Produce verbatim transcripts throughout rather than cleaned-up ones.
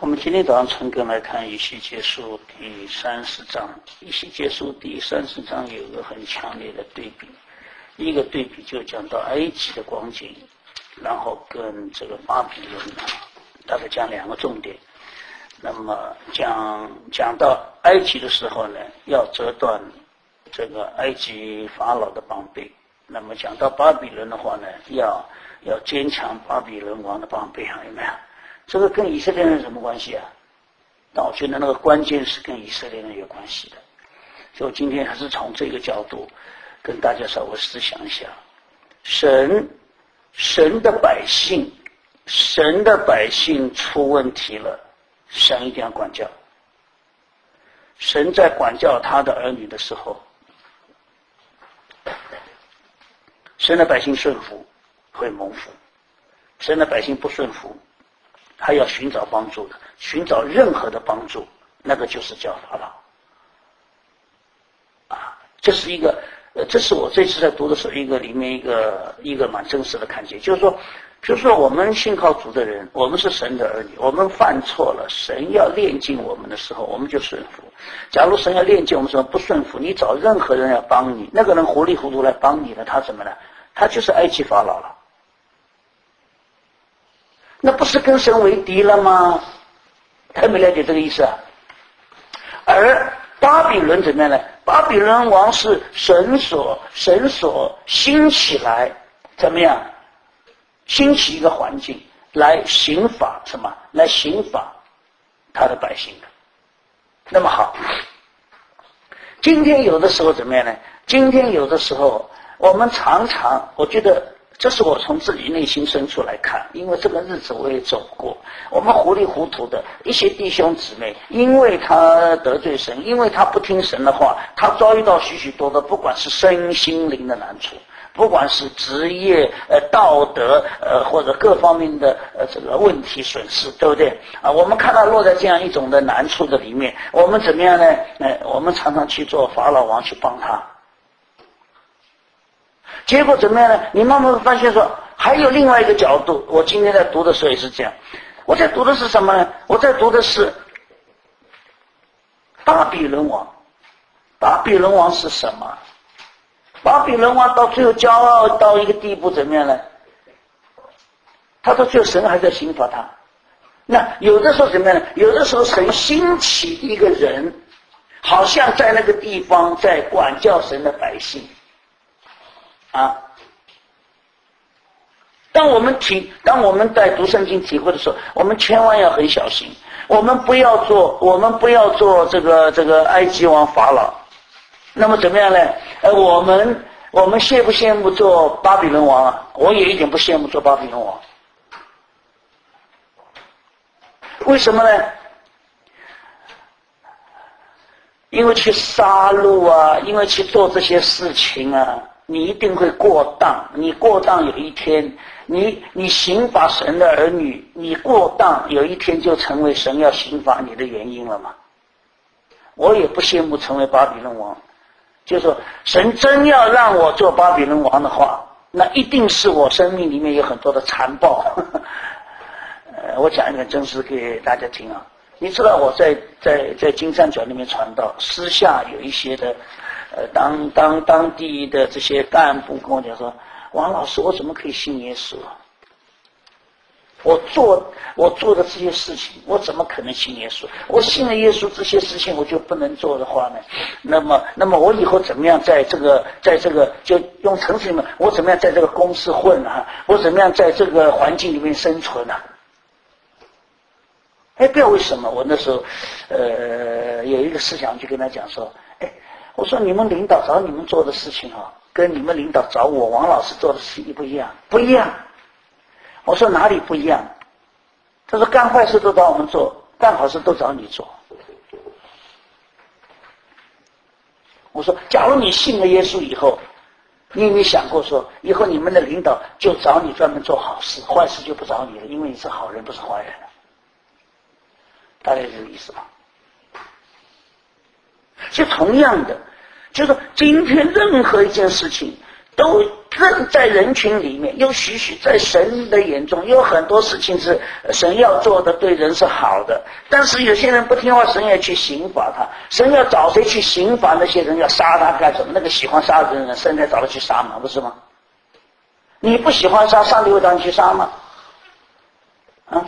们今天早上陈根来看以西结书第三十章。以西结书第三十章有一个很强烈的对比，一个对比就讲到埃及的光景，然后跟这个巴比伦呢，大概讲两个重点。那么讲讲到埃及的时候呢，要折断这个埃及法老的绑臂；那么讲到巴比伦的话呢，要要坚强巴比伦王的绑臂，有没有？这个跟以色列人有什么关系啊？但我觉得那个关键是跟以色列人有关系的。所以我今天还是从这个角度跟大家稍微思想一下，神神的百姓神的百姓出问题了，神一定要管教。神在管教他的儿女的时候，神的百姓顺服会蒙福，神的百姓不顺服，他要寻找帮助的，寻找任何的帮助，那个就是叫法老。啊，这是一个，呃，这是我这次在读的时候一个里面一个一个蛮真实的看见，就是说，比如说我们信靠主的人，我们是神的儿女，我们犯错了，神要炼净我们的时候，我们就顺服。假如神要炼净我们时候不顺服，你找任何人要帮你，那个人糊里糊涂来帮你了，他怎么呢？他就是埃及法老了。那不是跟神为敌了吗？还没了解这个意思啊。而巴比伦怎么样呢？巴比伦王是神所神所兴起来，怎么样？兴起一个环境来刑罚什么？来刑罚他的百姓的。那么好，今天有的时候怎么样呢？今天有的时候我们常常，我觉得这是我从自己内心深处来看，因为这个日子我也走过。我们糊里糊涂的一些弟兄姊妹，因为他得罪神，因为他不听神的话，他遭遇到许许多多不管是身心灵的难处，不管是职业呃道德呃或者各方面的呃这个问题损失，对不对啊？我们看到落在这样一种的难处的里面，我们怎么样呢？呃，我们常常去做法老王去帮他。结果怎么样呢？你慢慢发现说，还有另外一个角度。我今天在读的时候也是这样。我在读的是什么呢？我在读的是巴比伦王。巴比伦王是什么？巴比伦王到最后骄傲到一个地步，怎么样呢？他到最后神还在刑罚他。那有的时候怎么样呢？有的时候神兴起一个人，好像在那个地方在管教神的百姓。啊，当我们体，当我们在读圣经体会的时候，我们千万要很小心，我们不要做，我们不要做这个这个埃及王法老。那么怎么样呢？呃，我们我们羡不羡慕做巴比伦王啊？我也一点不羡慕做巴比伦王。为什么呢？因为去杀戮啊，因为去做这些事情啊。你一定会过当，你过当有一天，你你刑罚神的儿女，你过当有一天就成为神要刑罚你的原因了嘛。我也不羡慕成为巴比伦王，就是说神真要让我做巴比伦王的话，那一定是我生命里面有很多的残暴。呃，我讲一个真实给大家听啊。你知道我在在在金三角那边传道，私下有一些的呃，当当当地的这些干部跟我讲说，王老师，我怎么可以信耶稣啊？我做我做的这些事情，我怎么可能信耶稣？我信了耶稣，这些事情我就不能做的话呢？那么，那么我以后怎么样在这个在这个就用城市里面，我怎么样在这个公司混啊？我怎么样在这个环境里面生存啊？哎，不知道为什么，我那时候呃有一个思想就跟他讲说，哎。我说你们领导找你们做的事情啊，跟你们领导找我王老师做的事情不一样，不一样。我说哪里不一样？他说干坏事都找我们做，干好事都找你做。我说假如你信了耶稣以后，你有没有想过说，以后你们的领导就找你专门做好事，坏事就不找你了，因为你是好人不是坏人了。大概是这个意思吧。就同样的，就是今天任何一件事情， 都正在人群里面，有许许在神的眼中有很多事情是神要做的，对人是好的，但是有些人不听话，神要去刑罚他，神要找谁去刑罚那些人，要杀他干什么？那个喜欢杀人的人，神才找他去杀嘛，不是吗？你不喜欢杀，上帝会让你去杀吗？啊？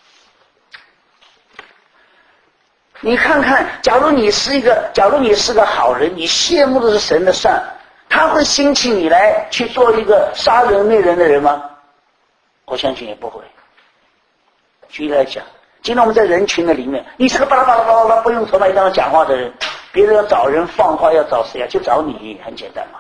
你看看，假如你是一个，假如你是个好人，你羡慕的是神的善，他会兴起你来去做一个杀人灭人的人吗？我相信也不会。举例来讲，今天我们在人群的里面，你是个巴拉巴拉巴拉巴拉不用头脑一样讲话的人，别人要找人放话要找谁啊？就找你，很简单嘛。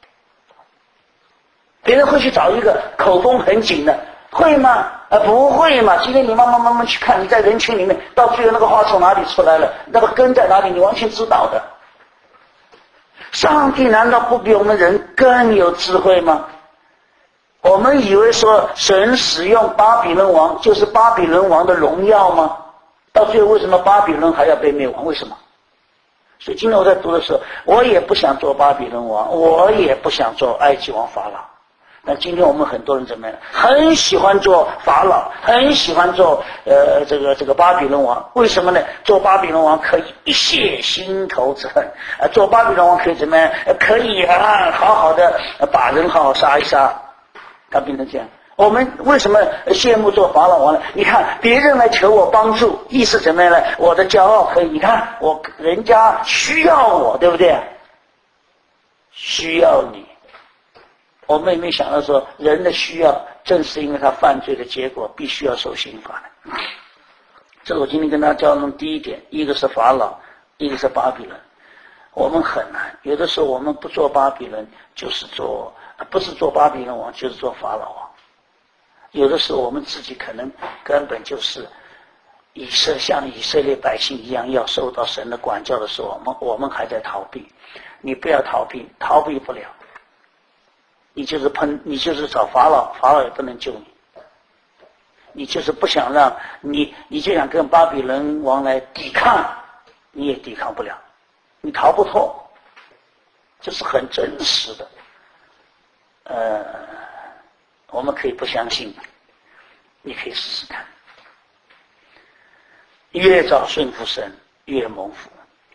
别人会去找一个口风很紧的，会吗？啊，不会嘛。今天你慢慢慢慢去看，你在人群里面，到最后那个话从哪里出来了，那个根在哪里，你完全知道的。上帝难道不比我们人更有智慧吗？我们以为说神使用巴比伦王就是巴比伦王的荣耀吗？到最后为什么巴比伦还要被灭亡？为什么？所以今天我在读的时候，我也不想做巴比伦王，我也不想做埃及王法老。那今天我们很多人怎么样？很喜欢做法老，很喜欢做呃这个这个巴比伦王。为什么呢？做巴比伦王可以一泄心头之恨，呃，做巴比伦王可以怎么样？可以啊，好好的把人好好杀一杀。他变成这样。我们为什么羡慕做法老王呢？你看别人来求我帮助，意思怎么样呢？我的骄傲可以，你看我人家需要我，对不对？需要你。我们也没想到说，人的需要正是因为他犯罪的结果，必须要受刑罚的。这是我今天跟大家交流的第一点，一个是法老，一个是巴比伦。我们很难，有的时候我们不做巴比伦，就是做不是做巴比伦王，就是做法老王。有的时候我们自己可能根本就是以色像以色列百姓一样，要受到神的管教的时候，我们我们还在逃避。你不要逃避，逃避不了。你就是喷，你就是找法老，法老也不能救你。你就是不想让你，你就想跟巴比伦王来抵抗，你也抵抗不了，你逃不脱。这是很真实的。呃，我们可以不相信，你可以试试看。越早顺服神，越蒙福。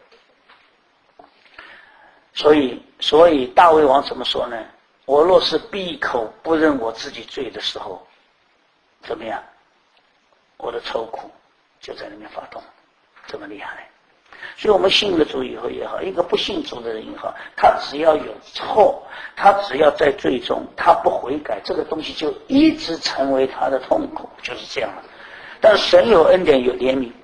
所以，所以大卫王怎么说呢？我若是闭口不认我自己罪的时候，怎么样？我的愁苦就在里面发动，这么厉害。所以我们信了主以后也好，一个不信主的人也好，他只要有错，他只要在罪中，他不悔改，这个东西就一直成为他的痛苦，就是这样的。但神有恩典，有怜悯。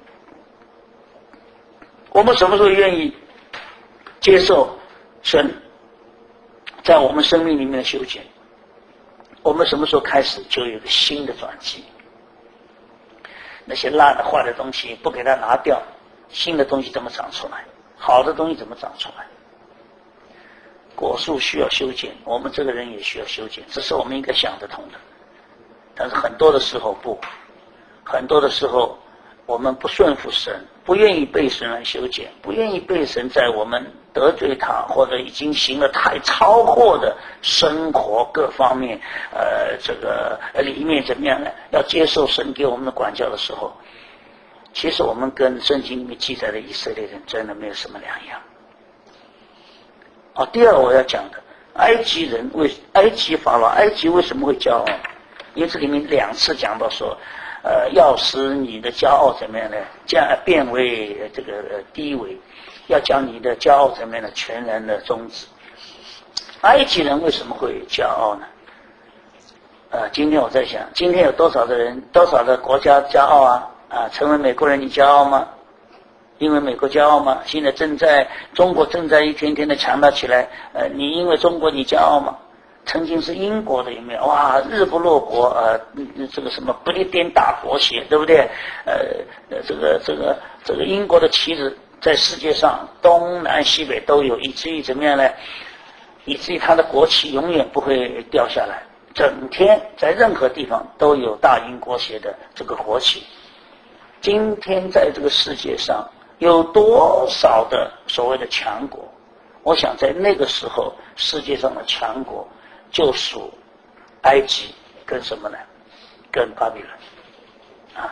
我们什么时候愿意接受神在我们生命里面的修剪？我们什么时候开始就有一个新的转机？那些烂的坏的东西不给它拿掉，新的东西怎么长出来？好的东西怎么长出来？果树需要修剪，我们这个人也需要修剪，这是我们应该想得通的。但是很多的时候不，很多的时候我们不顺服神，不愿意被神来修剪，不愿意被神在我们得罪他或者已经行了太超过的生活各方面呃，这个里面怎么样呢？要接受神给我们的管教的时候，其实我们跟圣经里面记载的以色列人真的没有什么两样。哦，第二我要讲的，埃及人为埃及法老，埃及为什么会骄傲？因为这里面两次讲到说呃，要使你的骄傲怎么样呢？将变为这个低微，要将你的骄傲怎么样呢？全然的终止。埃及人为什么会骄傲呢？呃，今天我在想，今天有多少的人，多少的国家骄傲啊？啊，成为美国人你骄傲吗？因为美国骄傲吗？现在正在中国正在一天天的强大起来，呃，你因为中国你骄傲吗？曾经是英国的有没有？哇，日不落国，呃，这个什么不列颠大国协，对不对？呃，这个这个这个英国的旗子在世界上东南西北都有，以至于怎么样呢？以至于它的国旗永远不会掉下来，整天在任何地方都有大英国协的这个国旗。今天在这个世界上有多少的所谓的强国？我想在那个时候，世界上的强国就属埃及跟什么呢？跟巴比伦啊。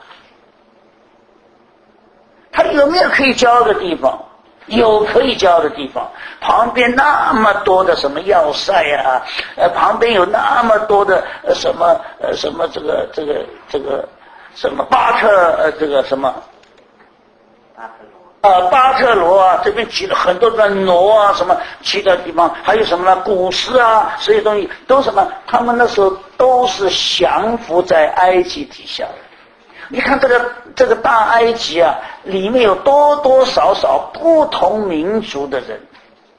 他有没有可以骄傲的地方？有可以骄傲的地方，旁边那么多的什么要塞啊，呃，旁边有那么多的呃什么呃什么这个这个这个什么巴特呃这个什么巴特罗呃巴特罗啊，这边举了很多的挪啊，什么其他地方还有什么呢？古斯啊，这些东西都什么？他们那时候都是降服在埃及底下的。你看这个这个大埃及啊，里面有多多少少不同民族的人，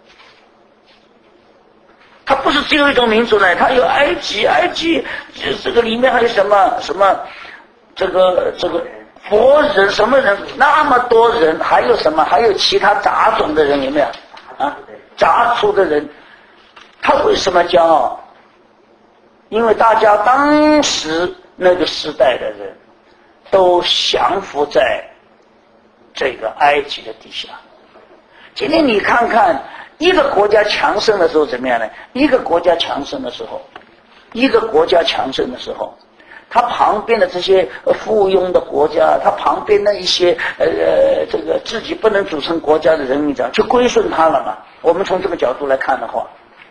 它不是只有一种民族呢，它有埃及，埃及这个里面还有什么什么，这个这个佛人什么人，那么多人，还有什么，还有其他杂种的人有没有啊？杂族的人，他为什么骄傲？因为大家当时那个时代的人都降服在这个埃及的底下。今天你看看一个国家强盛的时候怎么样呢？一个国家强盛的时候，一个国家强盛的时候，它旁边的这些附庸的国家，它旁边的一些呃这个自己不能组成国家的人民，就归顺他了嘛。我们从这个角度来看的话，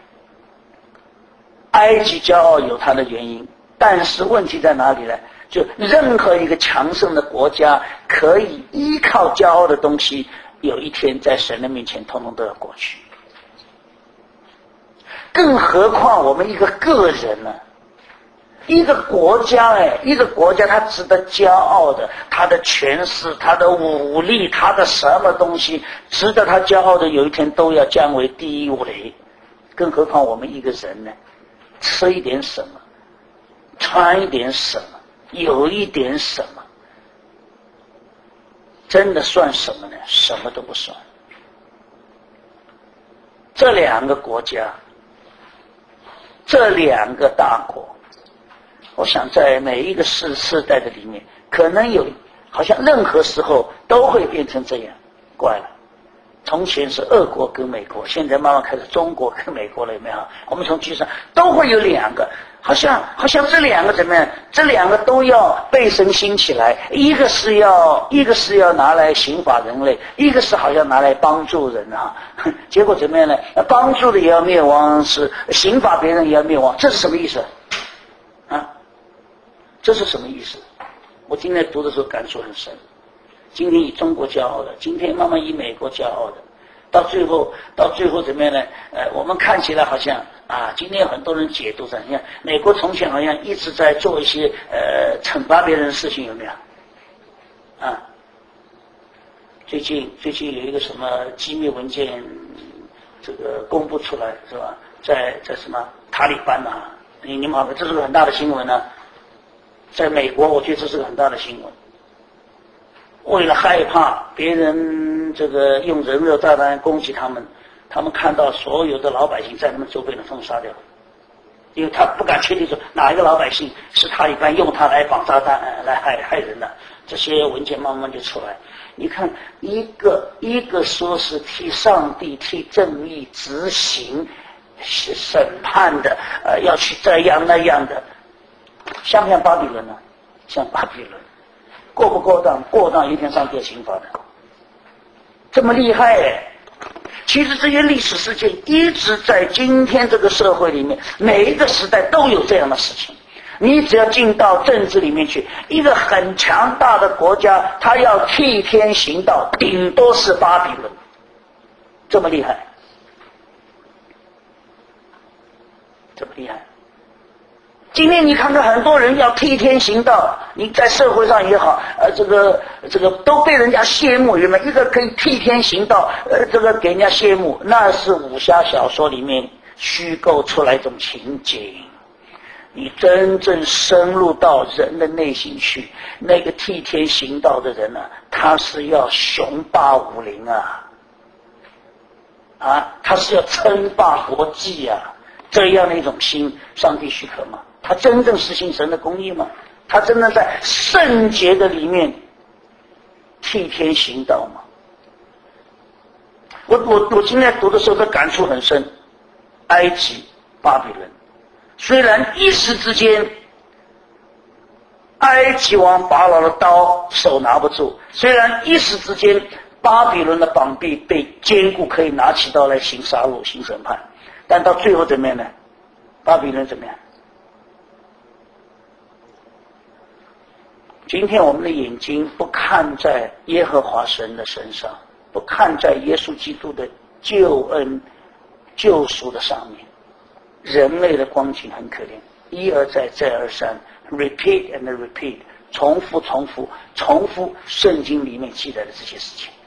埃及骄傲有它的原因，但是问题在哪里呢？就任何一个强盛的国家可以依靠骄傲的东西，有一天在神的面前统统都要过去。更何况我们一个个人呢？一个国家哎，一个国家它值得骄傲的，它的权势、它的武力、它的什么东西值得他骄傲的，有一天都要降为第一。更何况我们一个人呢？吃一点什么，穿一点什么，有一点什么，真的算什么呢？什么都不算。这两个国家，这两个大国，我想在每一个世世代的里面，可能有，好像任何时候都会变成这样。怪了，从前是俄国跟美国，现在慢慢开始中国跟美国了，有没有？我们从局上都会有两个，好像好像这两个怎么样？这两个都要被神兴起来，一个是要一个是要拿来刑罚人类，一个是好像拿来帮助人啊。结果怎么样呢？帮助的也要灭亡，是刑罚别人也要灭亡，这是什么意思啊？这是什么意思？我今天读的时候感触很深。今天以中国骄傲的，今天慢慢以美国骄傲的，到最后到最后怎么样呢？呃，我们看起来好像啊，今天有很多人解读怎样？美国从前好像一直在做一些呃惩罚别人的事情，有没有？啊，最近最近有一个什么机密文件，这个公布出来是吧？在在什么塔利班啊？你你们好，这是个很大的新闻呢、啊。在美国，我觉得这是个很大的新闻。为了害怕别人这个用人肉炸弹攻击他们，他们看到所有的老百姓在他们周边的封杀掉，因为他不敢确定说哪一个老百姓是塔利班用他来绑炸弹来害害人的。这些文件慢慢就出来。你看，一个一个说是替上帝、替正义执行是审判的，呃，要去这样那样的，像不像巴比伦呢？像巴比伦。过不过当？过当，一天上帝刑罚的，这么厉害哎！其实这些历史事件一直在今天这个社会里面，每一个时代都有这样的事情。你只要进到政治里面去，一个很强大的国家，他要替天行道，顶多是巴比伦，这么厉害，这么厉害。今天你看看很多人要替天行道，你在社会上也好，呃，这个这个都被人家羡慕，有没有？一个可以替天行道，呃，这个给人家羡慕，那是武侠小说里面虚构出来一种情景。你真正深入到人的内心去，那个替天行道的人呢、啊，他是要雄霸武林啊，啊，他是要称霸国际啊，这样的一种心，上帝许可吗？他真正实行神的公义吗？他真的在圣洁的里面替天行道吗？我我我今天读的时候，的感触很深。埃及、巴比伦， 虽然一时之间埃及王法老的刀手拿不住，虽然一时之间巴比伦的膀臂被坚固，可以拿起刀来行杀戮行审判，但到最后怎么样呢？巴比伦怎么样？今天我们的眼睛不看在耶和华神的身上，不看在耶稣基督的救恩救赎的上面，人类的光景很可怜，一而再再而三 repeat and repeat， 重复重复重复圣经里面记载的这些事情。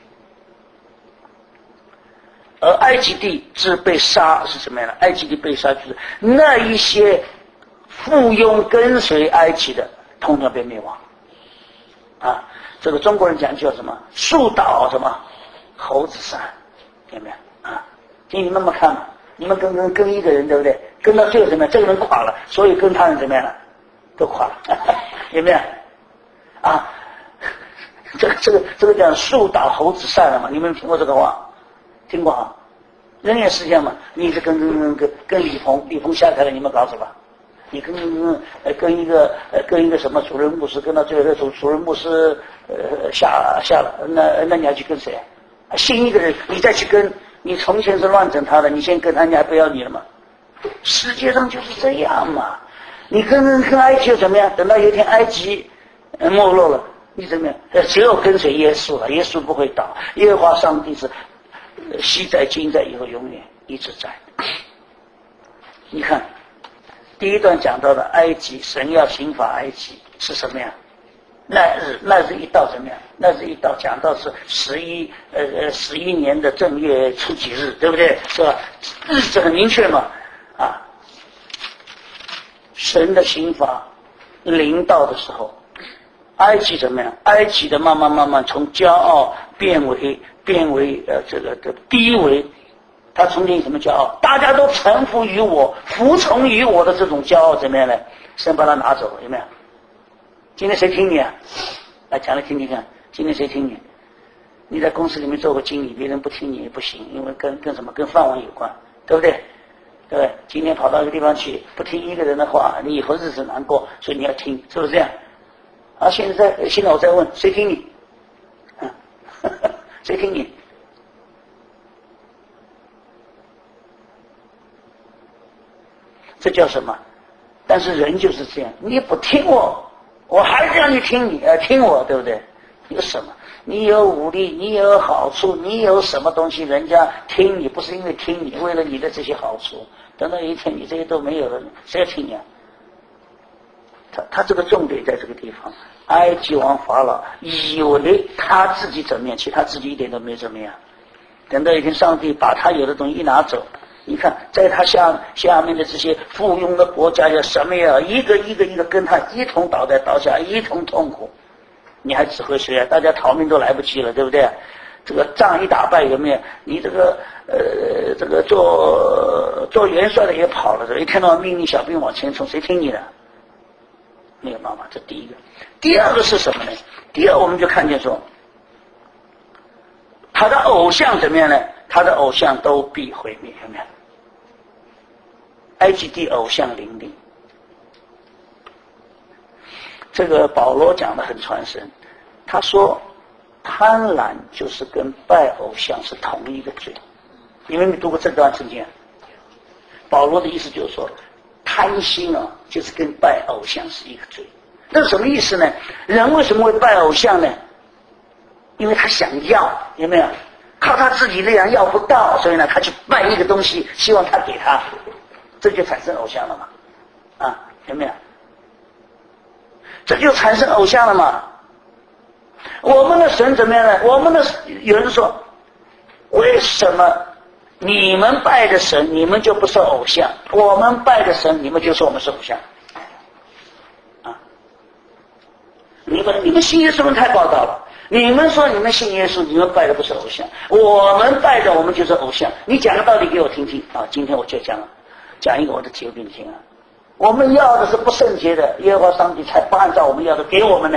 而埃及地之被杀是什么样的？埃及地被杀就是那一些附庸跟随埃及的通通被灭亡啊！这个中国人讲叫什么？树倒什么猴子山，有没有啊？请你慢慢看嘛，你们跟跟跟一个人对不对？跟到最后怎么样？这个人垮了，所以跟他人怎么样了？都垮了，有没有啊？这个这个这个讲树倒猴子散了嘛？你们听过这个话？听过啊？人也是这样嘛。你是跟跟跟跟李鹏，李鹏下台了，你们搞什么？你跟跟呃跟一个呃跟一个什么主任牧师，跟到最后的主主任牧师呃下下了，那那你要去跟谁？新一个人，你再去跟，你从前是乱整他的，你先跟他，人家不要你了嘛。世界上就是这样嘛。你跟跟埃及又怎么样？等到有一天埃及呃没落了，你怎么样？只有跟随耶稣了，耶稣不会倒。耶和华上帝是昔在今在以后永远一直在。你看第一段讲到的埃及，神要刑罚埃及是什么呀？那日那日一到怎么样？那日一到讲到是十一呃呃十一年的正月初几日，对不对？是吧？日子很明确嘛啊。神的刑罚临到的时候，埃及怎么样？埃及的慢慢慢慢从骄傲变为变为呃这个的低微，他从前什么骄傲？大家都臣服于我，服从于我的这种骄傲怎么样呢？神把他拿走了，有没有？今天谁听你啊？来讲来听听看，今天谁听你？你在公司里面做个经理，别人不听你也不行，因为跟跟什么？跟饭碗有关，对不对？对不对？今天跑到一个地方去，不听一个人的话，你以后日子难过，所以你要听，是不是这样？啊，现在现在我在问，谁听你？啊，谁听你？这叫什么？但是人就是这样，你不听我，我还是让你听你，呃，听我，对不对？有什么？你有武力，你有好处，你有什么东西，人家听你不是因为听你，为了你的这些好处。等到有一天你这些都没有了，谁要听你啊？他他这个重点在这个地方。埃及王法老以为他自己怎么样，其实他自己一点都没怎么样。等到一天上帝把他有的东西一拿走，你看在他下下面的这些附庸的国家呀什么呀，一个一个一个跟他一同倒在刀下，一同痛苦。你还指挥谁啊？大家逃命都来不及了，对不对？这个仗一打败有没有？你这个呃，这个做做元帅的也跑了，一看到命令小兵往前冲，谁听你的？没有办法，这第一个。第二个是什么呢？第二我们就看见说，他的偶像怎么样呢？他的偶像都必毁灭，有没有？埃及地偶像林立。这个保罗讲得很传神，他说贪婪就是跟拜偶像是同一个罪。你们没读过这段圣经？保罗的意思就是说，贪心啊，就是跟拜偶像是一个罪。那什么意思呢？人为什么会拜偶像呢？因为他想要，有没有？靠他自己力量要不到，所以呢，他去拜一个东西，希望他给他，这就产生偶像了嘛？啊，有没有？这就产生偶像了嘛？我们的神怎么样呢？我们的有人说，为什么你们拜的神，你们就不是偶像？我们拜的神，你们就说我们是偶像？啊！你们你们信耶稣人太暴躁了！你们说你们信耶稣，你们拜的不是偶像，我们拜的我们就是偶像。你讲个道理给我听听啊！今天我就讲讲一个我的体会给你听啊！我们要的是不圣洁的，耶和华上帝才不按照我们要的给我们呢。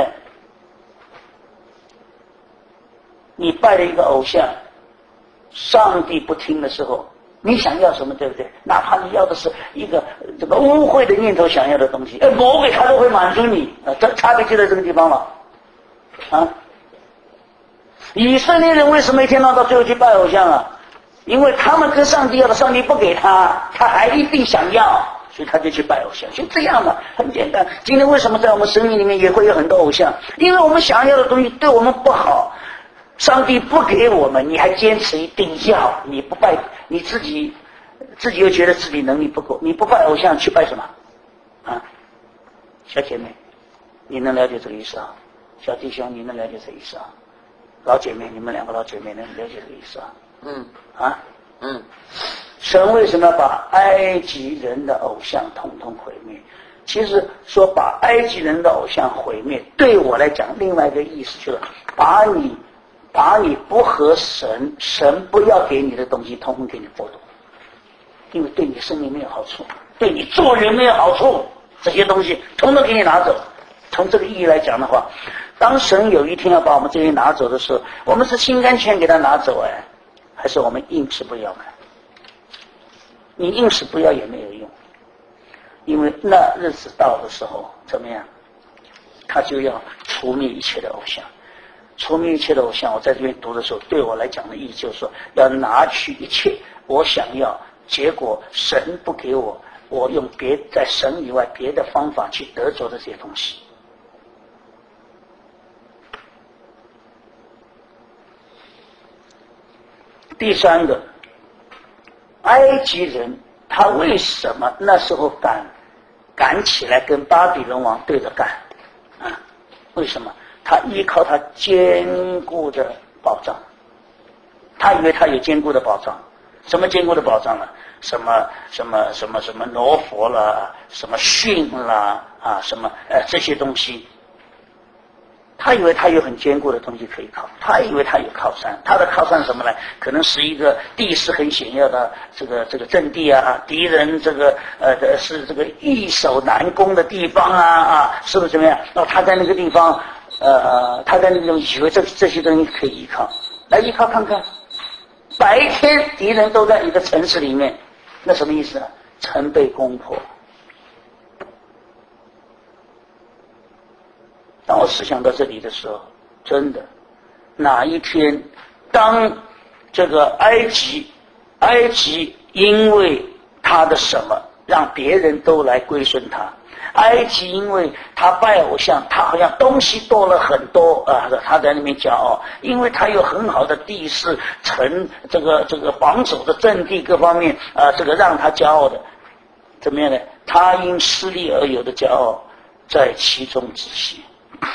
你拜了一个偶像，上帝不听的时候， 你想要什么，对不对？哪怕你要的是一个这个污秽的念头想要的东西，哎，魔鬼他都会满足你啊，这差别就在这个地方了啊。以色列人为什么一天到到最后去拜偶像啊？因为他们跟上帝要的，上帝不给他，他还一定想要，所以他就去拜偶像。就这样的，很简单。今天为什么在我们生命里面也会有很多偶像？因为我们想要的东西对我们不好，上帝不给我们，你还坚持一定要，你不拜，你自己自己又觉得自己能力不够，你不拜偶像去拜什么啊？小姐妹，你能了解这个意思啊？小弟兄，你能了解这个意思啊？老姐妹，你们两个老姐妹能了解这个意思啊？ 嗯啊， 嗯， 神为什么要把埃及人的偶像统统毁灭？其实说把埃及人的偶像毁灭，对我来讲，另外一个意思就是把你把你不合神，神不要给你的东西，统统给你剥夺，因为对你生命没有好处，对你做人没有好处，这些东西统统给你拿走。从这个意义来讲的话，当神有一天要把我们这些拿走的时候，我们是心甘情愿给他拿走哎，还是我们硬是不要呢？你硬是不要也没有用，因为那日子到的时候怎么样？他就要除灭一切的偶像，除灭一切的偶像。我在这边读的时候，对我来讲的意义就是说，要拿去一切我想要，结果神不给我，我用别在神以外别的方法去得着的这些东西。第三个，埃及人他为什么那时候敢敢起来跟巴比伦王对着干啊？为什么？他依靠他坚固的保障，他以为他有坚固的保障。什么坚固的保障呢？什么什么什么什么挪佛啦，什么训啦啊，什么呃这些东西。他以为他有很坚固的东西可以靠，他以为他有靠山，他的靠山什么呢？可能是一个地势很险要的这个这个阵地啊，敌人这个呃是这个易守难攻的地方啊啊，是不是怎么样？那他在那个地方，呃，他在那个地方以为这这些东西可以依靠，来依靠看看。白天敌人都在你的城市里面，那什么意思啊？城被攻破。当我思想到这里的时候，真的，哪一天，当这个埃及，埃及因为他的什么，让别人都来归顺他。埃及因为他拜偶像，他好像东西多了很多啊，他在那边骄傲，因为他有很好的地势、城这个这个防守的阵地各方面啊，这个让他骄傲的，怎么样呢？他因势利而有的骄傲，在其中止息。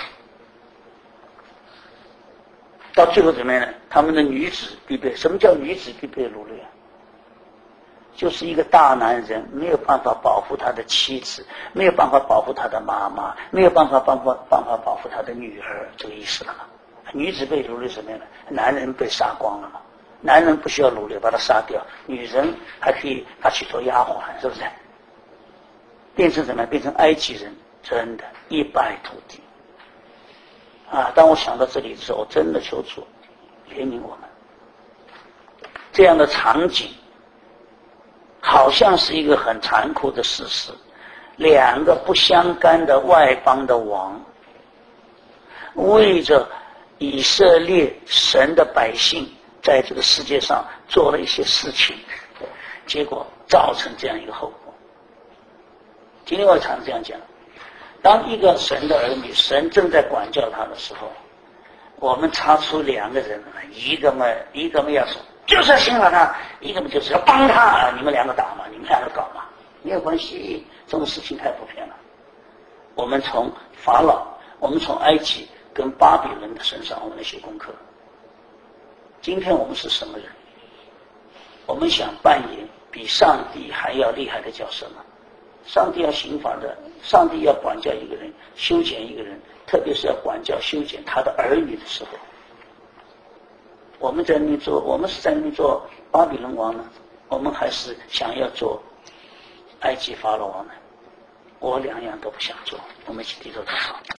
到最后怎么样呢？他们的女子必备，什么叫女子必备掳掠？就是一个大男人没有办法保护他的妻子，没有办法保护他的妈妈，没有办法办法办法保护他的女儿，这个意思了嘛？女子被掳掠什么样呢？男人被杀光了嘛？男人不需要掳掠，把他杀掉，女人还可以他去做丫鬟，是不是？变成什么？变成埃及人，真的一败涂地。啊！当我想到这里的时候，我真的求主怜悯我们。这样的场景，好像是一个很残酷的事实。两个不相干的外邦的王，为着以色列神的百姓在这个世界上做了一些事情，结果造成这样一个后果。今天我常这样讲。当一个神的儿女，神正在管教他的时候，我们查出两个人，一个嘛，一个嘛要说就是要信了他，一个嘛就是要帮他，你们两个打嘛，你们两个搞嘛，没有关系，这种事情太普遍了。我们从法老，我们从埃及跟巴比伦的身上，我们学功课。今天我们是什么人？我们想扮演比上帝还要厉害的角色吗？上帝要刑罚的，上帝要管教一个人，修剪一个人，特别是要管教修剪他的儿女的时候，我们在那边做，我们是在那边做巴比伦王呢，我们还是想要做埃及法老王呢？我两样都不想做，我们一起低头祷告。